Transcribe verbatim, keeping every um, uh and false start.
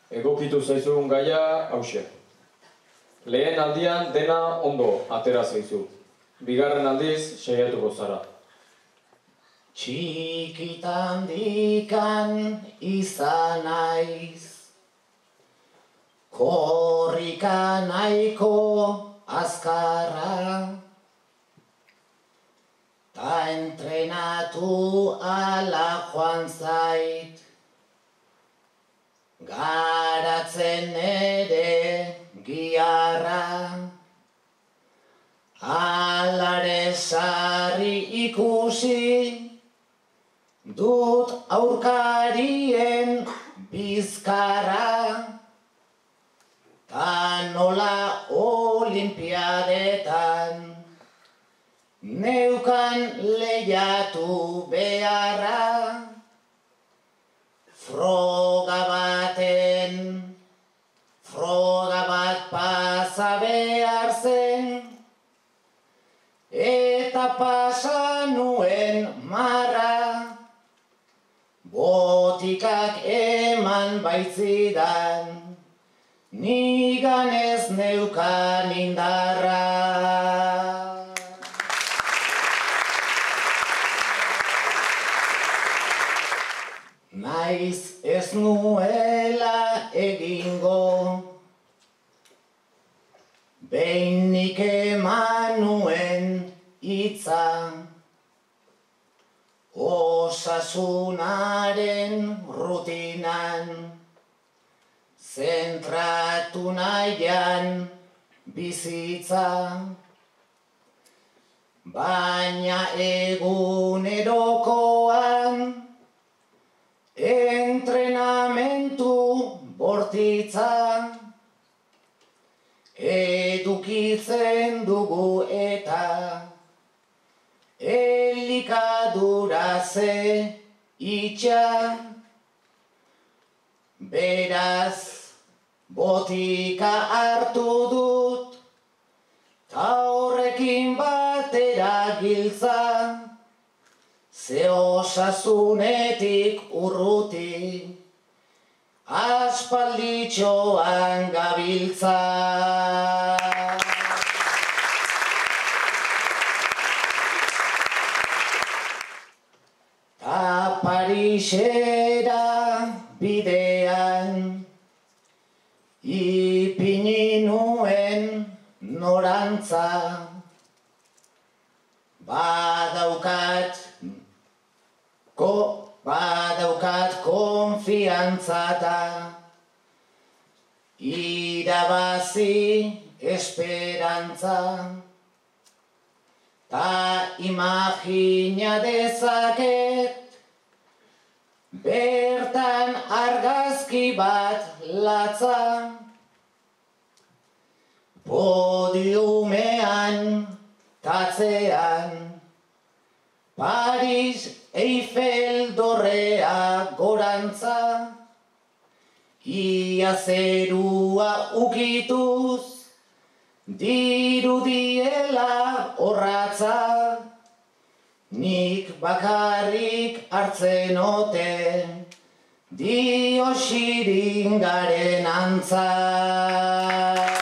Egokitu zaizugun gaia hauxe. Lehen aldian dena ondo atera zaizu. Bigarren aldiz saiatuko zara. Txikitan dikan izan naiz, korrika nahiko azkarra, ta entrenatu ala joan zait, garatzen ere giarra, alare sarri ikusi, dut aurkarien bizkarra, ta nola olimpiadetan neukan lehiatu beharra, froga baten, froga bat pasa behar zen, eta pasa nuen marra, botikak eman baitzidan, nigan ez neukan indarra. Naiz ez nuela egingo, behin nik eman nuen hitza, osasunaren rutinan, zentratu nahian bizitza, baina egunerokoan entrenamentu bortitza edukitzen dugu eta elikadura ze itxa, beraz botika hartu dut, ta horrekin batera giltza, ze osasunetik urruti, aspalditxoan gabiltza. Ta Parisera bidean, ipini nuen norantza, badaukat, ko, badaukat konfiantzata, irabazi esperantza, ta imagina dezaket, bertan argazki bat latza, podiumean tatzean, Paris Eiffel dorrea gorantza, ia zerua ukituz, dirudiela orratza, nik bakarrik hartzen ote, dio xiringaren antza.